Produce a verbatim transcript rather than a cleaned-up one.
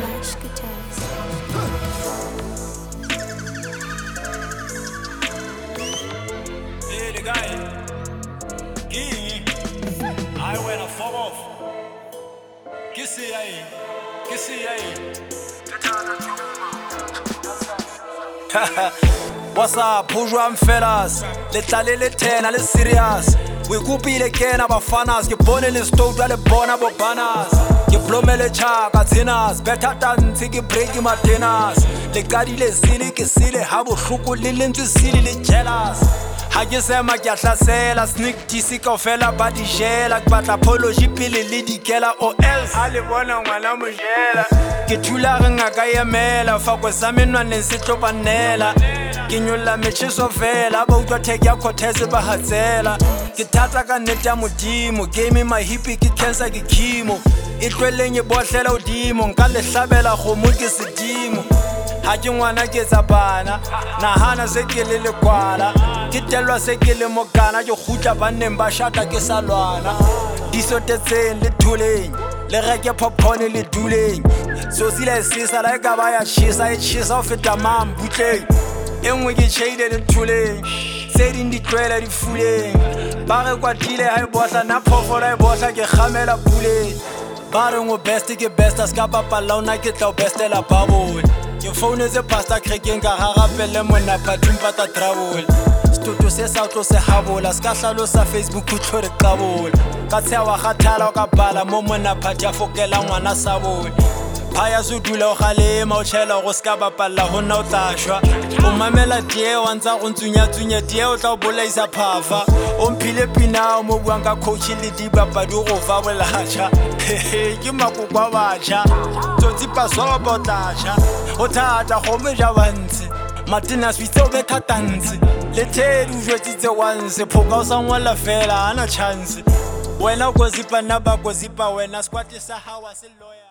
Lush Guitars. Hey, the guy. Gee, I went a fall off. Kissy, aye. Kissy, aye. What's up, bourgeois fellas? Let's a little ten, a little serious. We kupile kena bafanas, ke bone le stove le bona bo banas. Ke blomele chaka zinas, better than ke break my dinners. Le gadi le sile ke sile ha bohloko le lentswe sile le jealous. Ha ke sema ke a hlasela sneak disi kaofela ba di jela ke batla apology pele le dikela or else ha le bona ngwana mo jela ke thula re ngaka emela fa go sa menwaneng se tlo banela ke nyolla metšheso fela ba utlwa theke ya cortez ba hatsela ke thata ka nnete ya modimo game mahipi ke cancer ke chemo e tlweleng e bohlela odimo nka le hlabela kgomo ke sedimo ha ke ngwana ke tsa bana nahana se ke le lekwala ke telwa se ke le mokana ke khutla banneng ba shata ke sa lwana disotetseng le thuleng le reke popcorn le duleng so sile sisa la ka ba ya chisa e chisa o feta mam butleng engwe ke shade le thuleng se di ditlwela di fuleng ba re kwatile ha e botla na phofolo e botla ke khamela puleng ba re ngo best ke best ska papa launa ke tla bestela babole ke phone ze pasta krekeng ka garapelle mona pathum pata travel studio se sa tlo se habola ska hlalosa Facebook o tshore kabola ka tshewa khathala ka bala mo mona phatya fokela ngwana sabole phaya zudula o galema o tshela go ska bapalla hona o tlashwa o mamela tie wa ntsa go ntsunya tsunya tie o tla o bolaisa phafa o mphile pina mo buang ka coach le di bapadi go va bolacha ke makokwa bacha tsotsi paso botlacha o thata go me ja bantsi Martina switse be thatantsi le thedu jwetsitse once phoka o sa ngwala fela ana chance wena go zipa na ba go zipa wena squat sa hawa se lawyer